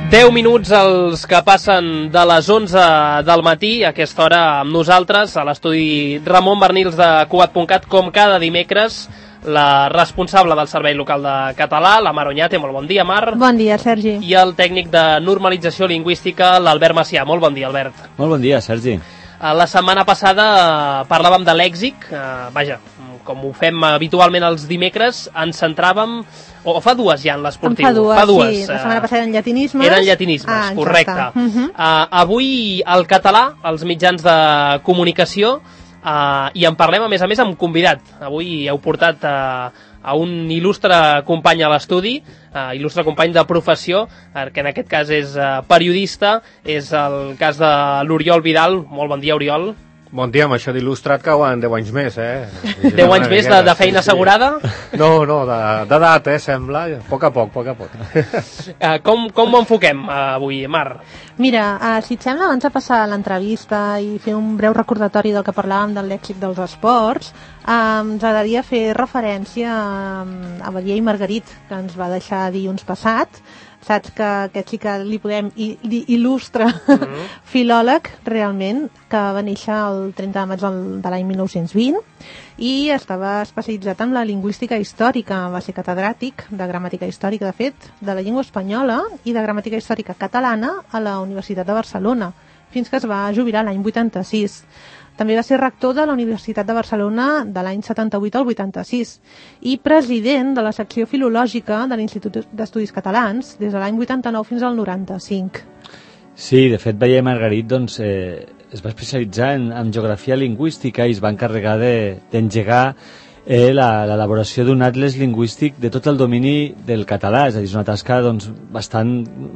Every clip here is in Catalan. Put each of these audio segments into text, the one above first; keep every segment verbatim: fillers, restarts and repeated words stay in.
deu minuts els que passen de les onze del matí, a aquesta hora amb nosaltres, a l'estudi Ramon Bernils de Cugat punt cat, com cada dimecres, la responsable del Servei Local de Català, la Mar Oñate. Molt bon dia, Mar. Bon dia, Sergi. I el tècnic de normalització lingüística, l'Albert Macià. Molt bon dia, Albert. Molt bon dia, Sergi. La setmana passada parlàvem de lèxic, vaja, com ho fem habitualment els dimecres, ens centràvem, o fa dues ja en l'esportiu. Fa dues, fa dues, sí. La setmana passada eren llatinismes. Eren llatinismes, ah, correcte. Uh-huh. uh, avui el català, els mitjans de comunicació, uh, i en parlem a més a més amb convidat. Avui heu portat uh, a un il·lustre company a l'estudi, uh, il·lustre company de professió, uh, que en aquest cas és uh, periodista, és el cas de l'Oriol Vidal. Molt bon dia, Oriol. Bon dia, amb això d'il·lustrat cauen deu anys més, eh? deu anys més de, de feina assegurada? No, no, d'edat, eh, sembla. A poc a poc, a poc a poc. Uh, com, com ho enfoquem uh, avui, Mar? Mira, uh, si et sembla, abans de passar a l'entrevista i fer un breu recordatori del que parlàvem del lèxic dels esports, uh, ens agradaria fer referència a, a Badia i Margarit, que ens va deixar dilluns passat. Saps que aquest sí que li podem il·lustre mm-hmm. filòleg, realment, que va néixer el trenta de maig de l'any mil nou-cents vint i estava especialitzat en la lingüística històrica. Va ser catedràtic de gramàtica històrica, de fet, de la llengua espanyola i de gramàtica històrica catalana a la Universitat de Barcelona, fins que es va jubilar l'any vuitanta-sis. També va ser rector de la Universitat de Barcelona de l'any setanta-vuit al vuitanta-sis i president de la secció filològica de l'Institut d'Estudis Catalans des de l'any vuitanta-nou fins al noranta-cinc. Sí, de fet, Badia i Margarit doncs, eh, es va especialitzar en, en geografia lingüística i es va encarregar d'engegar de, eh, l'elaboració d'un atles lingüístic de tot el domini del català, és a dir, és una tasca doncs, bastant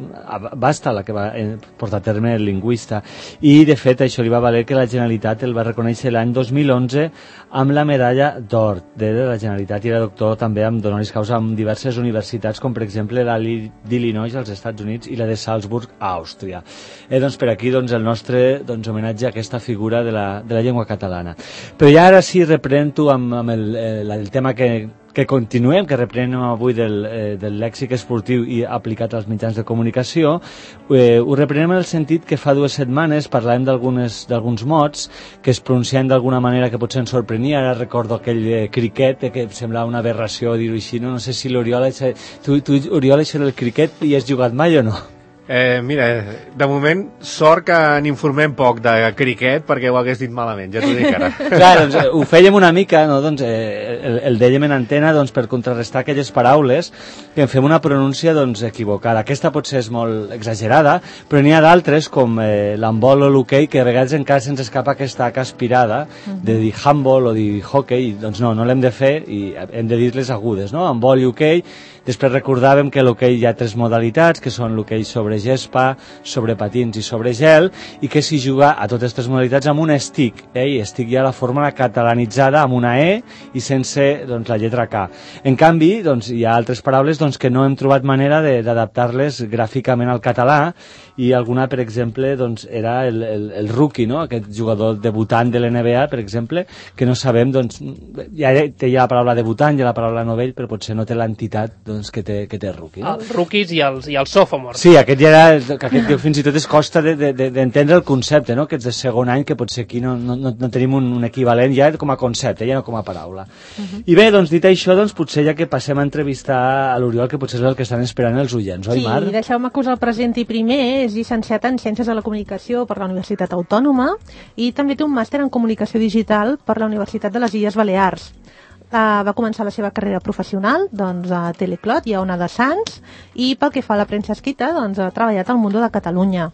vasta la que va portar a terme el lingüista. I, de fet, això li va valer que la Generalitat el va reconèixer l'any dos mil onze amb la medalla d'or de la Generalitat i era doctor també amb honoris causa amb diverses universitats, com per exemple la d'Illinois als Estats Units i la de Salzburg a Àustria. Eh, doncs, per aquí doncs, el nostre doncs, homenatge a aquesta figura de la, de la llengua catalana. Però ja ara sí reprenem tu amb, amb el El, el tema que, que continuem, que reprenem avui del, eh, del lèxic esportiu i aplicat als mitjans de comunicació, eh, ho reprenem en el sentit que fa dues setmanes parlàvem d'alguns mots que es pronunciaven d'alguna manera que potser ens sorprenia. Ara recordo aquell eh, criquet, eh, que semblava una aberració dir-ho així, no? No sé si l'Oriol, tu, tu, Oriol, això del criquet hi has jugat mai o no? Eh, mira, de moment sort que n'informem poc de criquet perquè ho hagués dit malament, ja t'ho dic ara. Clar, doncs ho fèiem una mica, no? Doncs, eh, el, el dèiem en antena doncs, per contrarrestar aquelles paraules que en fem una pronúncia doncs, equivocada. Aquesta potser és molt exagerada, però n'hi ha d'altres com eh, l'handbol o l'hoquei que a vegades encara se'ns escapa aquesta haca aspirada de dir handball o dir hockey, doncs no, no l'hem de fer i hem de dir-les agudes, no? Handbol i hoquei. Després recordàvem que l'hoquei hi ha tres modalitats, que són l'hoquei sobre gespa, sobre patins i sobre gel, i que s'hi juga a totes tres modalitats amb un stick, eh? I stick ja la fórmula catalanitzada amb una E i sense doncs, la lletra K. En canvi, doncs, hi ha altres paraules doncs, que no hem trobat manera d'adaptar-les gràficament al català, i alguna, per exemple, doncs, era el, el, el rookie, no? Aquest jugador debutant de l'N B A, per exemple, que no sabem, doncs, ja té ja la paraula debutant, ja la paraula novell, però potser no té l'entitat doncs, que té, que té rookie. No? Els rookies i els, i els sophomores. Sí, aquest ja era, que aquest fins i tot es costa d'entendre de, de, de el concepte, no? Aquests de segon any, que potser aquí no, no, no tenim un, un equivalent ja com a concepte, ja no com a paraula. Uh-huh. I bé, doncs, dit això, doncs, potser ja que passem a entrevistar a l'Oriol, que potser és el que estan esperant els oients, oi, Mar? Sí, deixeu-me que us el presenti primer. És llicenciat en Ciències de la Comunicació per la Universitat Autònoma i també té un màster en Comunicació Digital per la Universitat de les Illes Balears. Uh, va començar la seva carrera professional doncs, a Teleclot i a Ona de Sants, i pel que fa a la premsa escrita doncs, ha treballat al Mundo de Catalunya.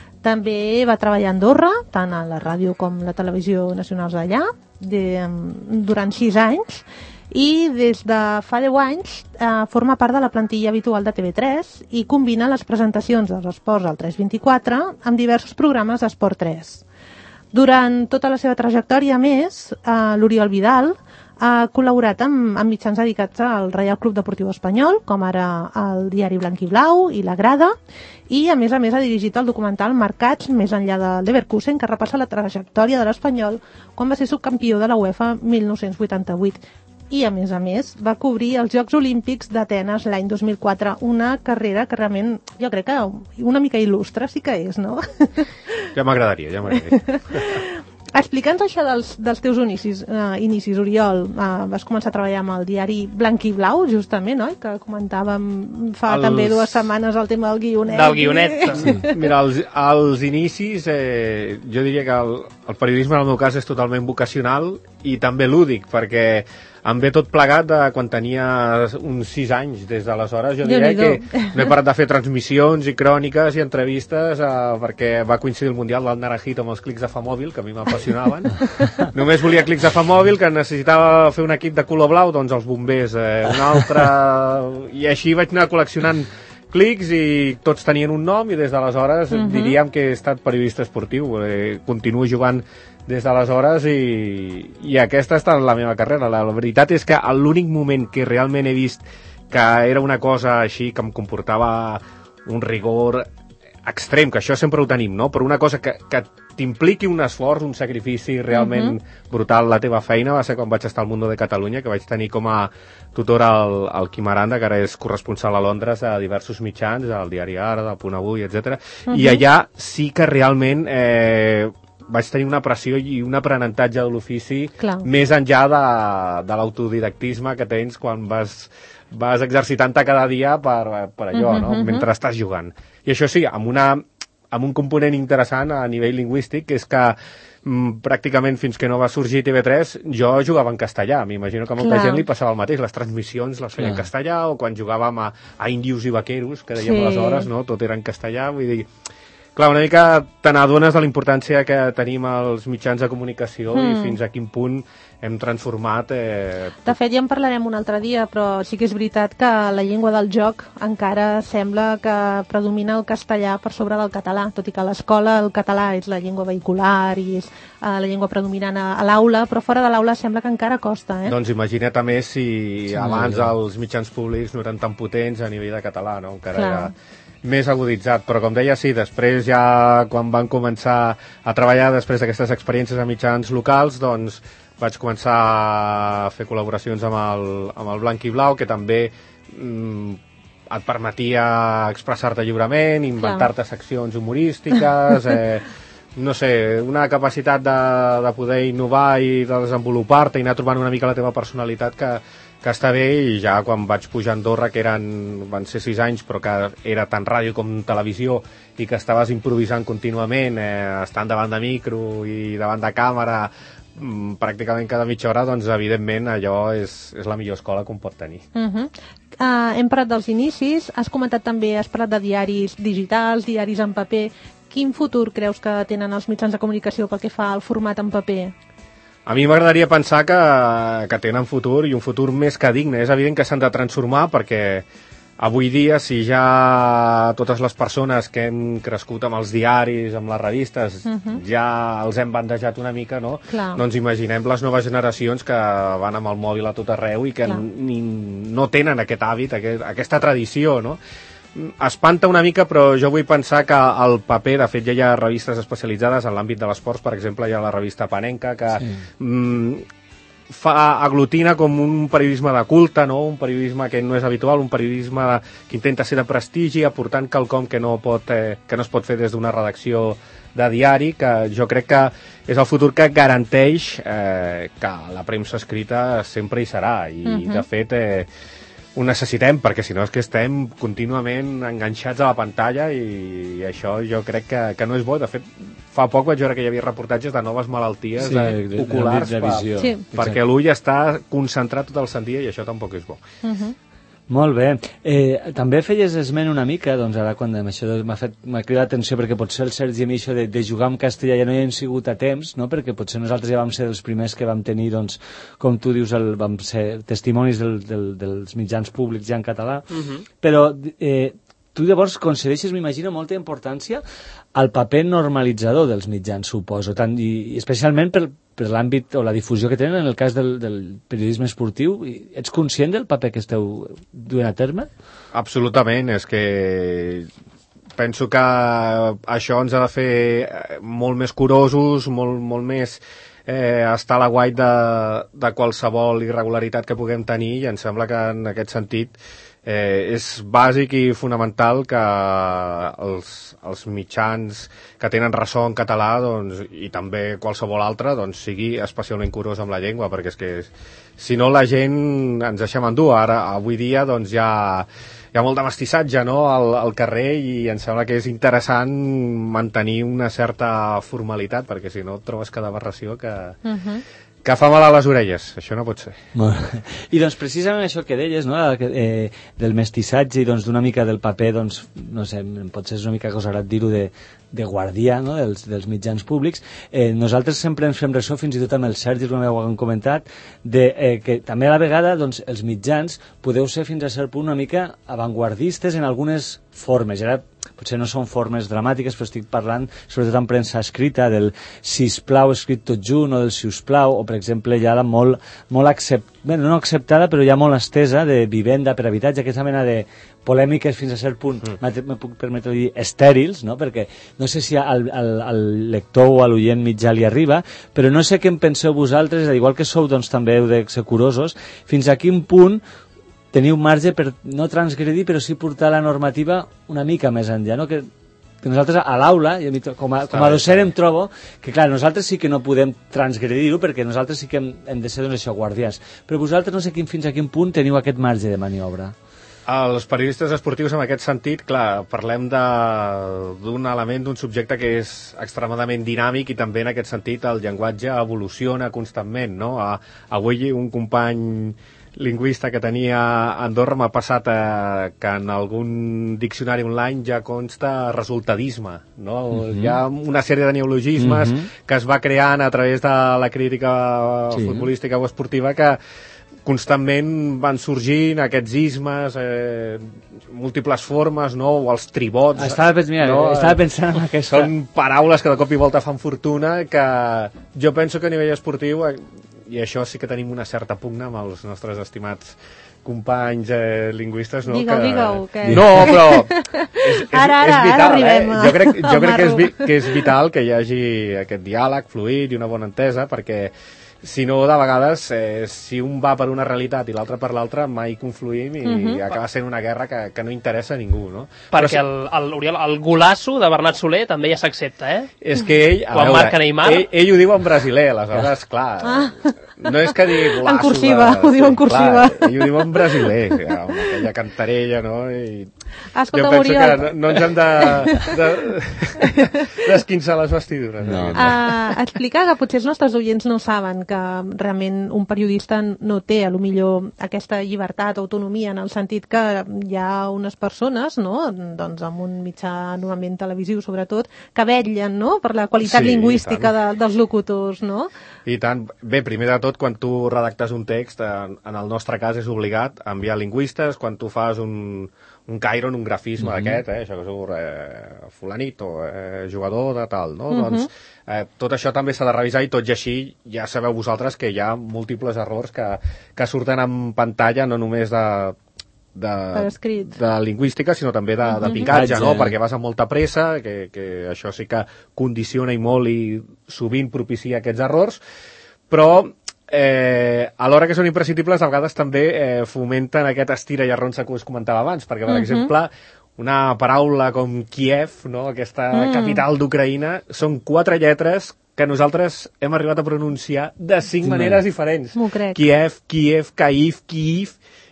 També va treballar a Andorra, tant a la ràdio com la televisió nacionals d'allà, durant sis anys, i des de fa deu anys eh, forma part de la plantilla habitual de T V tres i combina les presentacions dels esports al tres vint-i-quatre amb diversos programes d'Esport tres. Durant tota la seva trajectòria, a més, eh, l'Oriol Vidal ha col·laborat amb, amb mitjans dedicats al Reial Club Deportiu Espanyol, com ara el diari Blanc i Blau i La Grada, i a més a més ha dirigit el documental Marcats més enllà de Leverkusen, que repassa la trajectòria de l'Espanyol quan va ser subcampió de la UEFA mil nou-cents vuitanta-vuit. i, a més a més, va cobrir els Jocs Olímpics d'Atenes l'any dos mil quatre, una carrera que realment, jo crec que una mica il·lustre sí que és, no? Ja m'agradaria, ja m'agradaria. Explica'ns això dels, dels teus inicis, uh, inicis Oriol. Uh, vas començar a treballar amb el diari Blanc i Blau, justament, oi? Que comentàvem fa els... també dues setmanes el tema del guionet. Del guionet. Sí. Mira, els, els inicis, eh, jo diria que el, el periodisme en el meu cas és totalment vocacional i també lúdic, perquè em ve tot plegat de quan tenia uns sis anys. Des d'aleshores jo diria que no he parat de fer transmissions i cròniques i entrevistes eh, perquè va coincidir el Mundial del Naranjito amb els clics de Famòbil, que a mi m'apassionaven. Només volia clics de Famòbil, que necessitava fer un equip de color blau, doncs els bombers, eh, un altre... I així vaig anar col·leccionant clics i tots tenien un nom, i des d'aleshores uh-huh. diríem que he estat periodista esportiu. Eh, continuo jugant des d'aleshores i, i aquesta ha estat la meva carrera. La, la veritat és que l'únic moment que realment he vist que era una cosa així que em comportava un rigor extrem, que això sempre ho tenim, no? Però una cosa que, que t'impliqui un esforç, un sacrifici realment uh-huh. brutal, la teva feina, va ser quan vaig estar al Mundo de Catalunya, que vaig tenir com a tutor al, al Quim Aranda, que ara és corresponsal a Londres de diversos mitjans, del diari Ara, del Punt Avui, etcètera. Uh-huh. I allà sí que realment eh, vaig tenir una pressió i un aprenentatge de l'ofici més enllà de, de l'autodidactisme que tens quan vas, vas exercitant-te cada dia per, per allò, uh-huh, no? Uh-huh. Mentre estàs jugant. I això sí, amb, una, amb un component interessant a nivell lingüístic, que és que mm, pràcticament fins que no va sorgir T V tres jo jugava en castellà. M'imagino que a molta Clar. gent li passava el mateix. Les transmissions les feia Clar. en castellà, o quan jugàvem a, a índios i vaqueros, que dèiem sí. aleshores, no? Tot era en castellà, vull dir... Clar, una mica te n'adones de la importància que tenim als mitjans de comunicació mm. i fins a quin punt hem transformat... Eh... De fet, ja en parlarem un altre dia, però sí que és veritat que la llengua del joc encara sembla que predomina el castellà per sobre del català, tot i que a l'escola el català és la llengua vehicular i és eh, la llengua predominant a, a l'aula, però fora de l'aula sembla que encara costa, eh? Doncs imagina't a més si sí, abans els mitjans públics no eren tan potents a nivell de català, no? Encara Clar. era més aguditzat, però com deia, sí, després ja quan van començar a treballar després d'aquestes experiències a mitjans locals, doncs vaig començar a fer col·laboracions amb el, amb el Blanc i Blau, que també mm, et permetia expressar-te lliurement, inventar-te seccions humorístiques, eh, no sé, una capacitat de, de poder innovar i de desenvolupar-te i anar trobant una mica la teva personalitat que que està bé. I ja quan vaig pujar a Andorra, que eren, van ser sis anys, però que era tant ràdio com televisió i que estaves improvisant contínuament, eh, estant davant de micro i davant de càmera mm, pràcticament cada mitja hora, doncs evidentment allò és, és la millor escola que un pot tenir. Uh-huh. uh, hem parlat dels inicis, has comentat també, has parlat de diaris digitals, diaris en paper. Quin futur creus que tenen els mitjans de comunicació pel que fa al format en paper? A mi m'agradaria pensar que, que tenen futur, i un futur més que digne. És evident que s'han de transformar, perquè avui dia, si ja totes les persones que hem crescut amb els diaris, amb les revistes, uh-huh. ja els hem bandejat una mica, no? Clar. Doncs imaginem les noves generacions que van amb el mòbil a tot arreu i que ni, no tenen aquest hàbit, aquest, aquesta tradició, no? Espanta una mica, però jo vull pensar que el paper, de fet ja hi ha revistes especialitzades en l'àmbit de l'esports, per exemple hi ha la revista Panenka, que sí. mm, fa, aglutina com un periodisme de culte, no? Un periodisme que no és habitual, un periodisme de, que intenta ser de prestigi, aportant quelcom que no, pot, eh, que no es pot fer des d'una redacció de diari, que jo crec que és el futur que garanteix eh, que la premsa escrita sempre hi serà, i uh-huh. de fet... Eh, ho necessitem, perquè si no és que estem contínuament enganxats a la pantalla, i, i això jo crec que, que no és bo. De fet, fa poc vaig veure que hi havia reportatges de noves malalties sí, de, de, oculars de, de visió. Per, sí. perquè l'ull està concentrat tot el sant dia, i això tampoc és bo. Uh-huh. Molt bé. Eh, també feies esment una mica, doncs ara quan això m'ha fet m'ha cridat l'atenció, perquè potser el Sergi i mi això de, de jugar en castellà ja no hi hem sigut a temps, no? Perquè potser nosaltres ja vam ser els primers que vam tenir, doncs, com tu dius, el, vam ser testimonis del, del, dels mitjans públics ja en català, uh-huh. però eh, tu llavors concedeixes, m'imagino, molta importància al paper normalitzador dels mitjans, suposo, tant, i, i especialment per, per l'àmbit o la difusió que tenen en el cas del, del periodisme esportiu. Ets conscient del paper que esteu duent a terme? Absolutament, és que penso que això ens ha de fer molt més curosos, molt, molt més eh, estar a l'aguait de, de qualsevol irregularitat que puguem tenir, i em sembla que en aquest sentit eh, és bàsic i fonamental que els, els mitjans que tenen ressò en català, doncs, i també qualsevol altre, doncs, sigui especialment curós amb la llengua, perquè és que si no la gent ens deixem endur. Ara, avui dia, doncs, hi ha hi ha molt de mestissatge, no?, al, al carrer, i em sembla que és interessant mantenir una certa formalitat, perquè si no et trobes cada aberració que, uh-huh. que fa mal a les orelles. Això no pot ser. I doncs precisament això que deies, no?, eh, del mestissatge i doncs d'una mica del paper, doncs, no sé, potser és una mica agosarat dir-ho, de, de guardià, no?, dels, dels mitjans públics. Eh, nosaltres sempre ens fem ressò, fins i tot amb el Sergi, com ho hem comentat, de, eh, que també a la vegada, doncs, els mitjans podeu ser fins a cert punt una mica avantguardistes en algunes formes. I ara potser no són formes dramàtiques, però estic parlant sobretot en premsa escrita del sisplau escrit tot junt, o del siusplau, o per exemple ja la molt, molt accept... bé, no acceptada, però ja molt estesa, de vivenda per habitatge, aquesta mena de polèmiques fins a cert punt, mm. me puc permetre dir estèrils, no?, perquè no sé si al, al, al lector o a l'oient mitjà li arriba, però no sé què en penseu vosaltres, igual que sou, doncs també heu de ser curosos, fins a quin punt teniu marge per no transgredir, però sí portar la normativa una mica més enllà, no?, que, que nosaltres a l'aula, com a, com a docent em trobo que, clar, nosaltres sí que no podem transgredir-ho, perquè nosaltres sí que hem, hem de ser, doncs, això, guardians, però vosaltres no sé quin, fins a quin punt teniu aquest marge de maniobra. Els periodistes esportius, en aquest sentit, clar, parlem d'un element, d'un subjecte que és extremadament dinàmic, i també en aquest sentit el llenguatge evoluciona constantment, no? A, avui un company lingüista que tenia a Andorra m'ha passat eh, que en algun diccionari online ja consta resultadisme, no? Uh-huh. Hi ha una sèrie de neologismes uh-huh. que es va creant a través de la crítica sí. futbolística o esportiva, que constantment van sorgint aquests ismes, eh, múltiples formes, no?, o els tribots. Estava, mira, no? estava pensant en aquesta. Són paraules que de cop i volta fan fortuna, que jo penso que a nivell esportiu, i això sí que tenim una certa pugna amb els nostres estimats companys eh, lingüistes, no? Digueu, que... digueu. Que... No, però és, és, ara, ara, és vital, ara arribem, eh? Jo crec, jo crec que, és, vi, que és vital que hi hagi aquest diàleg fluid i una bona entesa, perquè si no, de vegades, eh, si un va per una realitat i l'altre per l'altra, mai confluïm i uh-huh. acaba sent una guerra que, que no interessa a ningú, no? Perquè el, el, Oriol, el golasso de Bernat Soler també ja s'accepta, eh? És que ell, a Quan veure, marca Neymar... ell, ell ho diu en brasiler, aleshores, clar, ah. no és que digui golasso... En cursiva, de, ho diu en cursiva. Clar, ell ho diu en brasiler, amb aquella cantarella, no? I Escolta, jo penso Oriol... que no, no ens hem de, de, d'esquinçar les vestidures. No. Uh, explicar que potser els nostres oients no saben que realment un periodista no té, a lo millor, aquesta llibertat o autonomia, en el sentit que hi ha unes persones, no?, doncs amb un mitjà normalment televisiu, sobretot, que vetllen, no?, per la qualitat sí, lingüística de, dels locutors, no? I tant. Bé, primer de tot, quan tu redactes un text, en, en el nostre cas és obligat enviar lingüistes, quan tu fas un, un cairon, un grafisme mm-hmm. d'aquest, eh, això que surt eh, fulanito, eh, jugador de tal, no? Mm-hmm. Doncs eh, tot això també s'ha de revisar, i tot i així ja sabeu vosaltres que hi ha múltiples errors que, que surten en pantalla, no només de, de, de lingüística, sinó també de, de picatge, no? Perquè vas amb molta pressa, que, que això sí que condiciona i molt i sovint propicia aquests errors, però eh, alhora que són imprescindibles, a vegades també eh, fomenten aquest estira i arronsa que us comentava abans, perquè, per uh-huh. exemple, una paraula com Kiev, no? Aquesta mm. capital d'Ucraïna, són quatre lletres que nosaltres hem arribat a pronunciar de cinc sí, maneres diferents. M'ho crec. Kiev, Kiev, Kaiv, Kiev,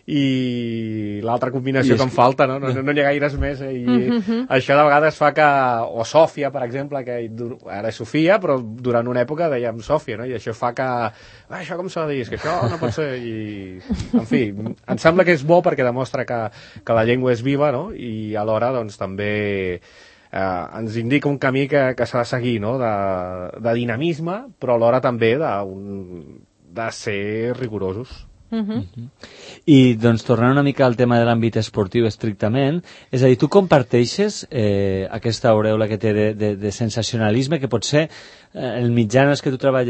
i l'altra combinació I que em falta, no? No, no n'hi ha gaires més, eh? I mm-hmm. això de vegades fa que, o Sòfia, per exemple, que ara és Sofia, però durant una època dèiem Sòfia, no? I això fa que, ah, això com s'ha de dir, és que això no pot ser, i en fi, em sembla que és bo perquè demostra que, que la llengua és viva, no? I alhora, doncs, també eh, ens indica un camí que, que s'ha de seguir, no? De, de dinamisme, però alhora també de, un, de ser rigorosos. Uh-huh. Uh-huh. I doncs tornant una mica al tema de l'àmbit esportiu estrictament, és a dir, tu comparteixes eh, aquesta aurèola que té de, de, de sensacionalisme, que potser eh, el mitjà en els que tu treballes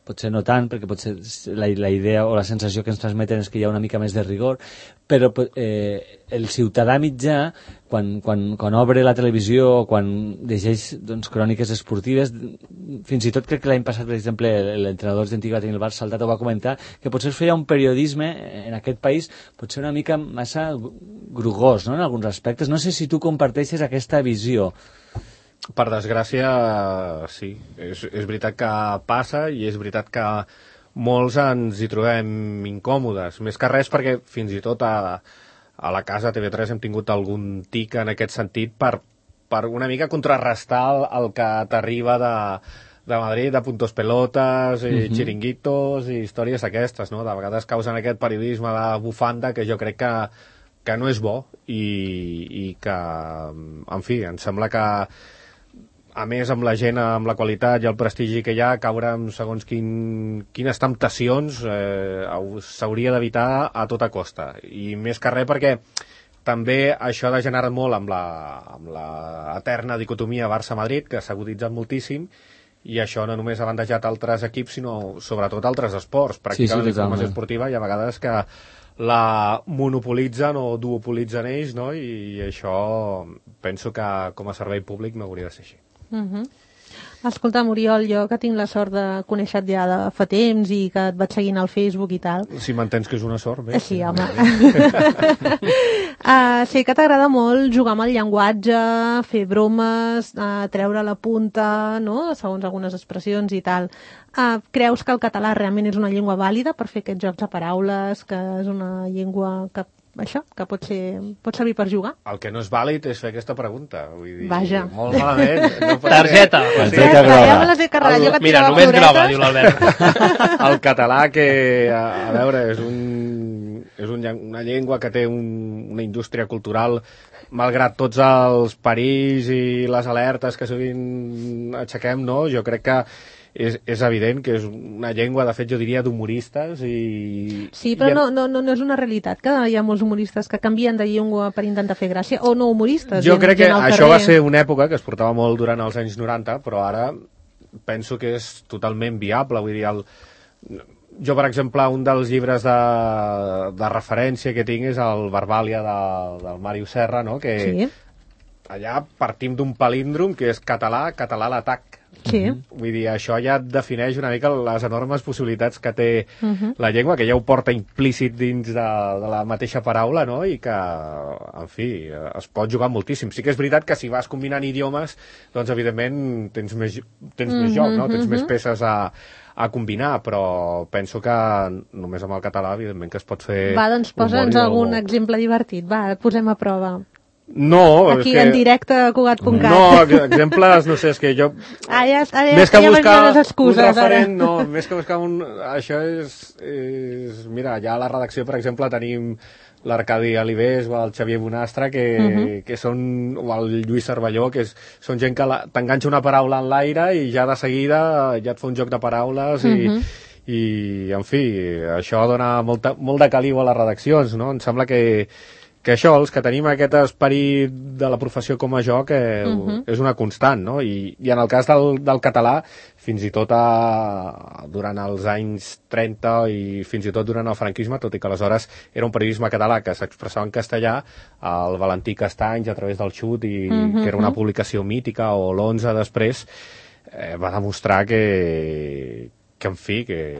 potser no tant, perquè potser la, la idea o la sensació que ens transmeten és que hi ha una mica més de rigor, però eh, el ciutadà mitjà, quan, quan, quan obre la televisió o quan llegeix doncs, cròniques esportives, fins i tot crec que l'any passat, per exemple, l'entrenador argentí que va tenir el Barça Saltat ho va comentar, que potser es feia un periodisme en aquest país potser una mica massa grugós, no?, en alguns aspectes. No sé si tu comparteixes aquesta visió. Per desgràcia, sí. És, és veritat que passa i és veritat que molts ens hi trobem incòmodes. Més que res perquè fins i tot a, a la casa T V tres hem tingut algun tic en aquest sentit per, per una mica contrarrestar el, el que t'arriba de, de Madrid, de puntos pelotes, i uh-huh. xiringuitos i històries aquestes, no? De vegades causen aquest periodisme de bufanda que jo crec que, que no és bo i, i que, en fi, em sembla que a més, amb la gent, amb la qualitat i el prestigi que hi ha, caure en segons quin, quines temptacions eh, s'hauria d'evitar a tota costa. I més que res perquè també això ha degenerat molt amb la, amb la eterna dicotomia Barça-Madrid, que s'ha aguditzat moltíssim, i això no només ha bandejat altres equips, sinó sobretot altres esports. Pràcticament sí, sí, l'informació esportiva hi ha vegades que la monopolitzen o duopolitzen ells, no? I això penso que com a servei públic no hauria de ser així. Uh-huh. Escolta, Oriol, jo que tinc la sort de conèixer-te ja de fa temps i que et vaig seguint al Facebook i tal. Si m'entens que és una sort, bé. Sí, home. uh, sé que t'agrada molt jugar amb el llenguatge, fer bromes, uh, treure la punta, no?, segons algunes expressions i tal. Uh, creus que el català realment és una llengua vàlida per fer aquests jocs de paraules, que és una llengua que això, que pot ser, pot servir per jugar? El que no és vàlid és fer aquesta pregunta. Vull dir, vaja. Molt malament. No Targeta. Targeta groga. Ja Mira, només groga, diu l'Albert. El català, que, a, a veure, és, un, és un, una llengua que té un, una indústria cultural, malgrat tots els perills i les alertes que sovint aixequem, no? Jo crec que És, és evident que és una llengua, de fet, jo diria, d'humoristes i... Sí, però i... no, no, no és una realitat, que hi ha molts humoristes que canvien de llengua per intentar fer gràcia, o no humoristes. Jo crec que això va ser una època que es portava molt durant els anys noranta, però ara penso que és totalment viable. Vull dir, el... jo, per exemple, un dels llibres de, de referència que tinc és el Verbàlia de, del Màrius Serra, no?, que sí. Allà partim d'un palíndrom que és català, català a l'atac. Sí. Vull dir, això ja defineix una mica les enormes possibilitats que té uh-huh. la llengua, que ja ho porta implícit dins de, de la mateixa paraula, no?, i que, en fi, es pot jugar moltíssim. Sí que és veritat que si vas combinant idiomes, doncs, evidentment, tens més, tens uh-huh, més joc, no?, tens uh-huh. més peces a, a combinar, però penso que només amb el català, evidentment, que es pot fer... Va, doncs posa'ns algun exemple divertit, va, posem a prova. No, aquí és que... en directe a Cugat punt cat. No, exemples, no sé, és que jo... Ah, ja, ara, més que ja buscar les excuses, un referent, ara. no, més que buscar un... Això és, és... Mira, ja a la redacció, per exemple, tenim l'Arcadi Alibés o el Xavier Bonastre, que, uh-huh. que són... o el Lluís Cervelló, que és, són gent que la, t'enganxa una paraula en l'aire i ja de seguida ja et fa un joc de paraules i... Uh-huh. i, en fi, això dona molta, molt de caliu a les redaccions, no? Em sembla que que això, els que tenim aquest esperit de la professió com a joc, eh, uh-huh. és una constant, no? I, i en el cas del, del català, fins i tot a, durant els anys trenta i fins i tot durant el franquisme, tot i que aleshores era un periodisme català que s'expressava en castellà, el Valentí Castanys, a través del Xut, i, uh-huh. que era una publicació mítica, o l'onze després, eh, va demostrar que, que, en fi, que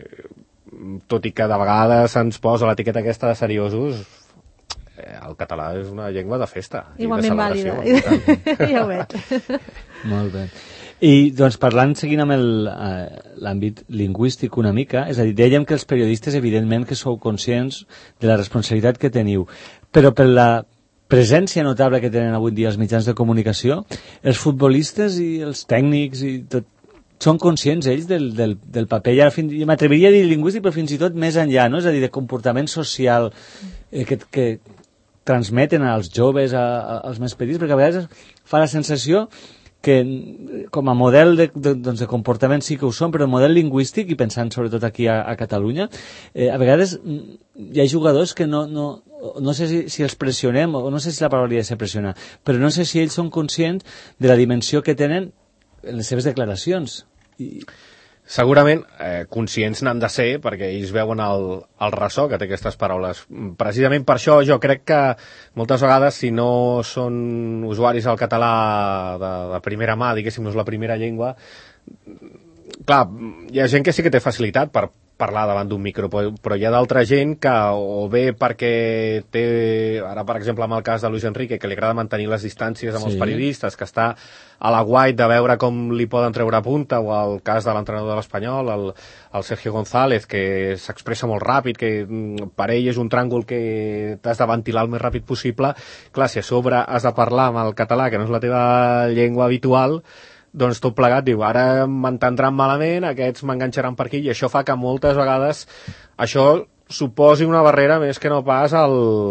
tot i que de vegades se'ns posa l'etiqueta aquesta de seriosos, el català és una llengua de festa. Igualment vàlida. Ja ho veig. Molt bé. I doncs parlant, seguint amb l'àmbit lingüístic una mica, és a dir, dèiem que els periodistes evidentment que sou conscients de la responsabilitat que teniu, però per la presència notable que tenen avui dia els mitjans de comunicació, els futbolistes i els tècnics i tot, són conscients ells del, del, del paper, ja m'atreviria a dir lingüístic, però fins i tot més enllà, no? És a dir, de comportament social eh, que, que transmeten als joves, a, a, als més petits, perquè a vegades fa la sensació que com a model de, de, doncs de comportament sí que ho són, però el model lingüístic, i pensant sobretot aquí a, a Catalunya, eh, a vegades hi ha jugadors que no, no, no sé si, si els pressionem, o no sé si la paraula hauria de ser pressionar, però no sé si ells són conscients de la dimensió que tenen en les seves declaracions. I... Segurament eh, conscients n'han de ser perquè ells veuen el, el ressò que té aquestes paraules. Precisament per això jo crec que moltes vegades si no són usuaris del català de, de primera mà, diguéssim, no és la primera llengua, clar, hi ha gent que sí que té facilitat per parlar davant d'un micro, però hi ha d'altra gent que o bé perquè té, ara per exemple amb el cas de Luis Enrique, que li agrada mantenir les distàncies amb sí. els periodistes, que està a la guait de veure com li poden treure punta, o el cas de l'entrenador de l'Espanyol, el, el Sergio González, que s'expressa molt ràpid, que per ell és un tràngol que t'has de ventilar el més ràpid possible. Clar, si a sobre has de parlar amb el català, que no és la teva llengua habitual, doncs tot plegat diu, ara m'entendran malament, aquests m'enganxaran per aquí, i això fa que moltes vegades això suposi una barrera més que no pas el,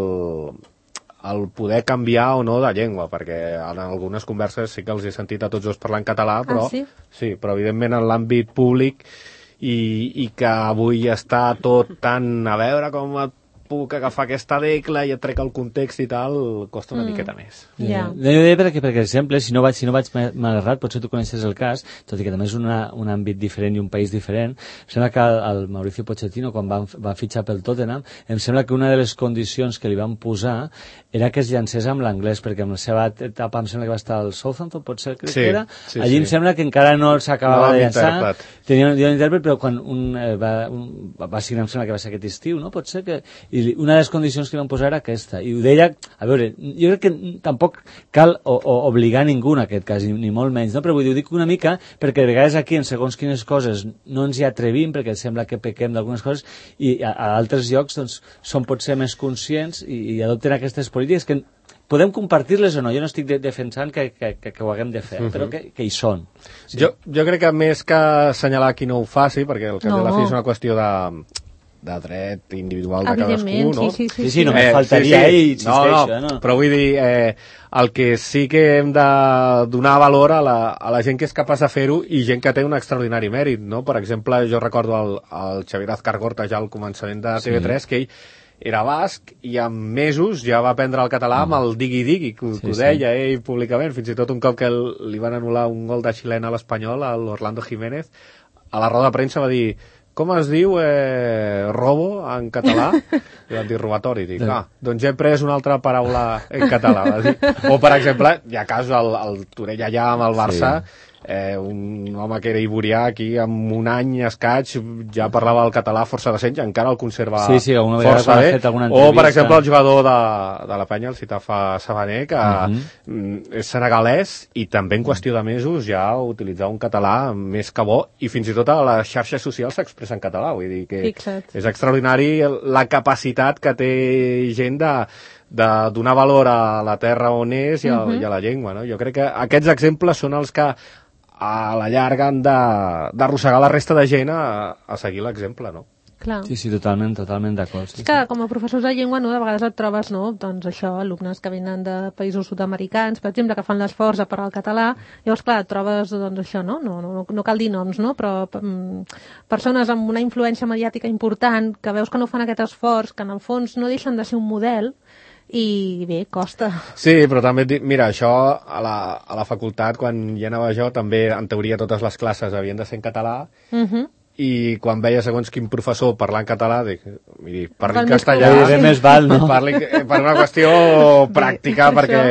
el poder canviar o no de llengua, perquè en algunes converses sí que els he sentit a tots dos parlar en català, però, ah, sí? Sí, però evidentment en l'àmbit públic i, i que avui està tot tan a veure com et puc agafar aquesta decla i et trec el context i tal, costa una mm. miqueta més. Yeah. Jo deia perquè, per exemple, si no vaig, si no vaig mal errat, potser tu coneixes el cas, tot i que també és una, un àmbit diferent i un país diferent. Em sembla que el, el Mauricio Pochettino, quan va, va fitxar pel Tottenham, em sembla que una de les condicions que li van posar era que es llancés amb l'anglès, perquè en la seva etapa em sembla que va estar al Southampton, potser crec sí, que era. Sí, Allí sí. em sembla que encara no s'acabava no de llançar. Intèrpret. Tenia, tenia un intèrpret, però quan un, eh, va, un, va signar, em sembla que va ser aquest estiu, no? Pot ser que... I una de les condicions que van posar era aquesta, i ho deia, a veure, jo crec que tampoc cal o, o obligar ningú en aquest cas, ni, ni molt menys, no? Però vull dir, ho dic una mica perquè a vegades aquí en segons quines coses no ens hi atrevim perquè sembla que pequem d'algunes coses i a, a altres llocs doncs són potser més conscients i, i adopten aquestes polítiques que podem compartir-les o no, jo no estic de, defensant que, que, que, que ho haguem de fer, uh -huh. però que, que hi són. Sí. Jo, jo crec que més que assenyalar qui no ho faci, perquè el que no. de la fi és una qüestió de de dret individual de cadascú, no? Sí, sí, sí. Sí, sí, només eh, faltaria sí, sí. i insisteixo, no, no, eh, no? Però vull dir, eh, el que sí que hem de donar valor a la, a la gent que és capaç de fer-ho i gent que té un extraordinari mèrit, no? Per exemple, jo recordo el, el Xavier Azcargorta ja al començament de T V tres, sí. que ell era basc i en mesos ja va aprendre el català amb el digui-digui, que, sí, que ho deia sí. ell públicament, fins i tot un cop que li van anul·lar un gol de xilena a l'Espanyol, a l'Orlando Jiménez, a la roda de premsa va dir com es diu eh, robo en català? I van dir robatori. Dic, ah, doncs he pres una altra paraula en català. Va dir. O, per exemple, hi ha casos al, al Torell allà amb el Barça, sí. eh, un home que era iborià aquí amb un any escaig ja parlava el català força decent i encara el conserva sí, sí, força bé. O, per exemple, el jugador de, de la Penya, el Citafa Sabané, que uh -huh. és senegalès i també en qüestió de mesos ja utilitzar un català més que bo i fins i tot a les xarxes socials s'expressa en català, vull dir que Fixa't. És extraordinari la capacitat que té gent de de donar valor a la terra on és i a, uh -huh. i a la llengua, no? Jo crec que aquests exemples són els que a la llarga han d'arrossegar la resta de gent a, a seguir l'exemple, no? Clar. Sí, sí, totalment, totalment d'acord. Sí, és que sí. com a professors de llengua, no, de vegades et trobes, no, doncs això, alumnes que venen de països sud-americans, per exemple, que fan l'esforç de parlar el català, llavors, clar, et trobes, doncs això, no, no, no, no cal dir noms, no, però mm, persones amb una influència mediàtica important, que veus que no fan aquest esforç, que en el fons no deixen de ser un model, i bé, costa. Sí, però també, mira, això a la, a la facultat, quan hi anava jo, també, en teoria, totes les classes havien de ser en català, uh -huh. i quan veia segons quin professor parlar en català, dic, miri, parli en castellà, sí. més val, no? Parli, per una qüestió pràctica,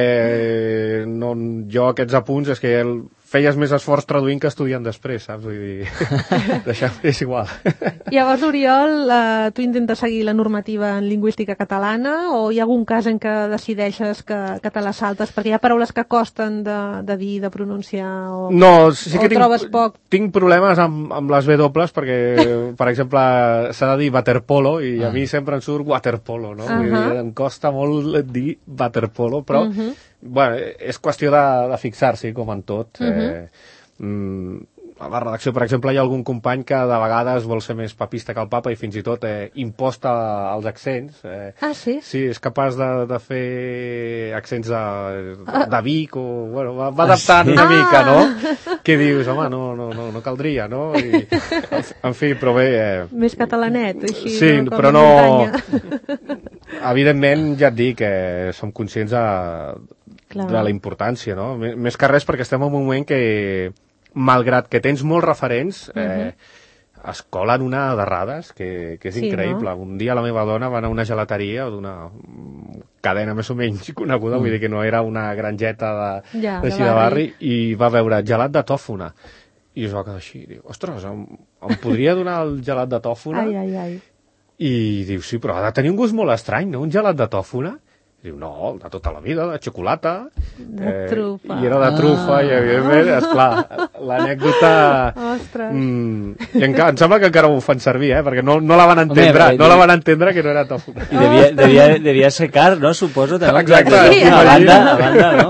perquè no, jo aquests apunts és que el, feies més esforç traduint que estudiant després, saps? Vull dir, deixar, és igual. Llavors, Oriol, eh, tu intentes seguir la normativa en lingüística catalana o hi ha algun cas en què decideixes que, que te la saltes? Perquè hi ha paraules que costen de, de dir, de pronunciar o, no, sí que o tinc, trobes poc? Tinc problemes amb, amb les W perquè, per exemple, s'ha de dir waterpolo i a mi sempre em surt waterpolo, no? Uh -huh. Vull dir, em costa molt dir waterpolo, però uh -huh. bueno, és qüestió de, de fixar-s'hi, com en tot. Uh -huh. eh, mm, a la redacció, per exemple, hi ha algun company que de vegades vol ser més papista que el papa i fins i tot eh, imposta els accents. Eh, ah, sí? Sí, és capaç de, de fer accents de, de, de Vic o... Bueno, va, va adaptant una ah. mica, no? Què dius? Home, no, no, no, no caldria, no? I, en fi, però bé... Eh, més catalanet, així, sí, no? Com però no... Evidentment, ja et dic que som conscients de, de la importància, no? Més que res perquè estem en un moment que malgrat que tens molts referents, eh, uh-huh. es colen una d'errades, que, que és sí, increïble. No? Un dia la meva dona va anar a una gelateria d'una cadena més o menys coneguda, mm. vull dir que no era una grangeta de, ja, de, de barri, i va veure gelat de tòfona. I es va quedar així, diu, ostres, em, em podria donar el gelat de tòfona? Ai, ai, ai. I diu, sí, però ha de tenir un gust molt estrany, no? Un gelat de tòfona? Diu, no, de tota la vida, de xocolata. De eh, trufa. I era de trufa, ah. i evidentment, esclar, l'anècdota... Ostres. Mm, I encara, em sembla que encara ho fan servir, eh? Perquè no, no la van entendre, Home, no la van entendre que no era tòfona. I devia, devia, devia ser car, no? Suposo. També. Exacte. Sí, a banda, a banda, no?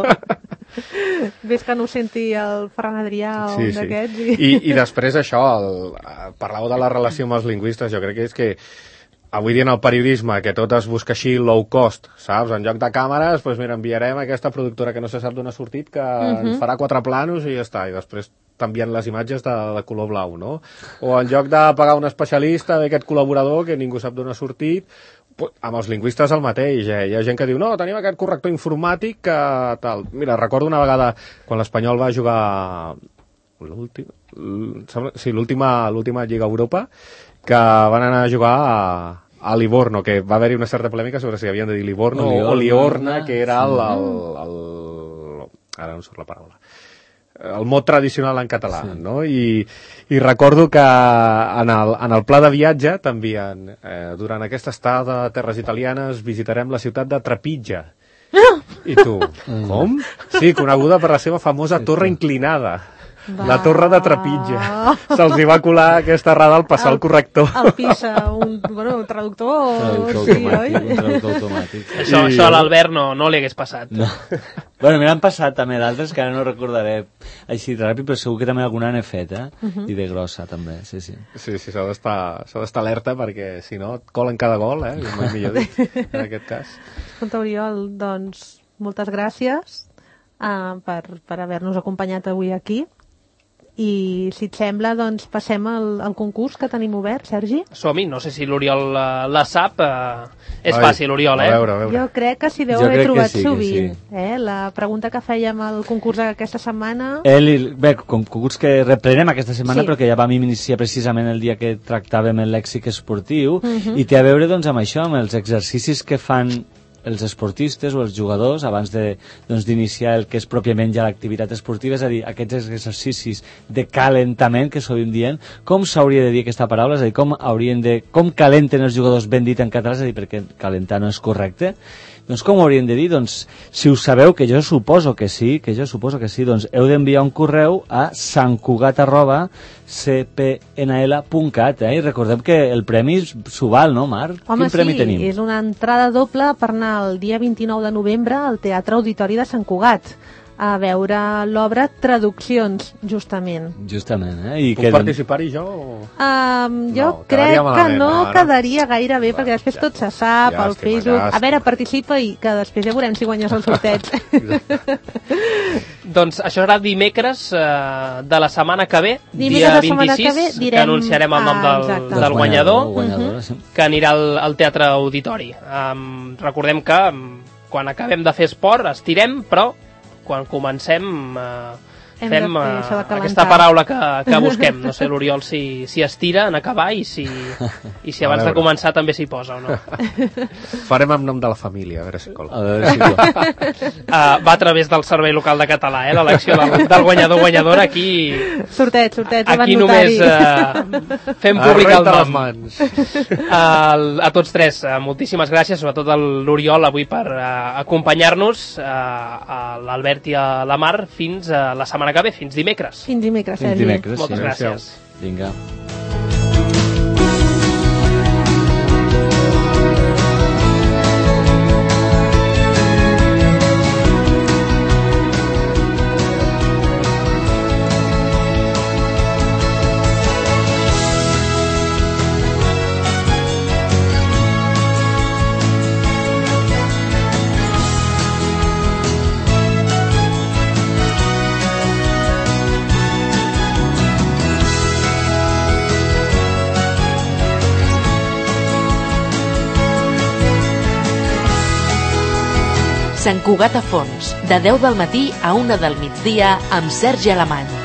Ves que no ho senti el Ferran Adrià o sí, un sí. d'aquests. I... I, I després això, el, parlàveu de la relació amb els lingüistes, jo crec que és que avui dia en el periodisme, que tot es busca així low cost, saps? En lloc de càmeres, doncs mira, enviarem aquesta productora que no se sap d'on ha sortit, que uh-huh. ens farà quatre planos i ja està, i després t'envien les imatges de, de color blau, no? O en lloc de pagar un especialista, ve aquest col·laborador que ningú sap d'on ha sortit, amb els lingüistes el mateix, eh? Hi ha gent que diu, no, tenim aquest corrector informàtic que tal. Mira, recordo una vegada quan l'Espanyol va jugar l'últim, sí, l'última l'última Lliga Europa, que van anar a jugar a a Livorno, que va haver-hi una certa polèmica sobre si havien de dir Livorno o, Liorna, o Liorna, que era el, el, el, el... ara no surt la paraula. El mot tradicional en català, sí. no? I, I recordo que en el, en el pla de viatge t'envien, eh, durant aquesta estada a terres italianes visitarem la ciutat de Trepitja. I tu, com? Sí, coneguda per la seva famosa sí, torre sí. inclinada. Va. La torre de Trepitja. Se'ls hi va colar aquesta errada al passar el, el corrector. El pisa, un, bueno, un traductor... Traductor sí, automàtic, un traductor automàtic. Això, I... això a l'Albert no, no li hagués passat. No. Bueno, me n'han passat també d'altres que ara no recordaré així ràpid, però segur que també alguna n'he fet, eh? Uh-huh. I de grossa, també, sí, sí. Sí, sí, s'ha d'estar s'ha d'estar alerta perquè, si no, et colen cada gol, eh? Mai millor dit, en aquest cas. Escolta, Oriol, doncs, moltes gràcies uh, per, per haver-nos acompanyat avui aquí. I si et sembla, doncs passem al, al concurs que tenim obert, Sergi. Som-hi, no sé si l'Oriol la, la sap. Eh, és Ai, fàcil, Oriol, eh? A veure, a veure. Jo crec que s'hi deu jo haver trobat sí, sovint. Sí. Eh? La pregunta que fèiem al concurs aquesta setmana... El, bé, concurs que reprenem aquesta setmana, sí. però que ja vam iniciar precisament el dia que tractàvem el lèxic esportiu, uh-huh. i té a veure doncs, amb això, amb els exercicis que fan els esportistes o els jugadors abans de, doncs, d'iniciar el que és pròpiament ja l'activitat esportiva, és a dir, aquests exercicis de calentament que sovint dient, com s'hauria de dir aquesta paraula, és a dir, com haurien de, com calenten els jugadors, ben dit en català, és a dir, perquè calentar no és correcte. Doncs com ho haurien de dir? Doncs si ho sabeu, que jo suposo que sí, que jo suposo que sí, doncs heu d'enviar un correu a santcugat arroba c p n l punt cat, eh? I recordem que el premi s'ho val, no, Marc? Home, Quin premi sí, tenim? És una entrada doble per anar el dia vint-i-nou de novembre al Teatre Auditori de Sant Cugat a veure l'obra Traduccions, justament. Justament, eh? I Puc que, participar-hi jo? O... Um, jo no, crec malament, que no, no quedaria gaire bé, Va, perquè després ja, tot se sap, ja al estima, Facebook... ja a veure, participa i que després ja veurem si guanyes el sorteig. Doncs això serà dimecres eh, de la setmana que ve, dimecres dia vint-i-sis, que, ve, direm... que anunciarem el nom del, ah, del guanyador, guanyador uh-huh. que anirà al, al Teatre Auditori. Um, recordem que um, quan acabem de fer esport estirem, però quan comencem uh, fem uh, aquesta paraula que, que busquem. No sé, l'Oriol si, si estira en acabar i si, i si abans de començar també s'hi posa o no. Farem en nom de la família, a veure si cola. A veure si cola. uh, va a través del Servei Local de Català, eh, l'elecció del, del guanyador-guanyador. Aquí sorteig, sorteig, aquí només uh, fem públic el nom. Uh, a tots tres, uh, moltíssimes gràcies, sobretot a l'Oriol avui per uh, acompanyar-nos, uh, a l'Albert i a la Mar, fins a la setmana que ve, fins dimecres. Fins dimecres, Sergi. Fins dimecres, moltes sí. gràcies. Vinga. Sant Cugat a Fons, de deu del matí a una del migdia amb Sergi Alemany.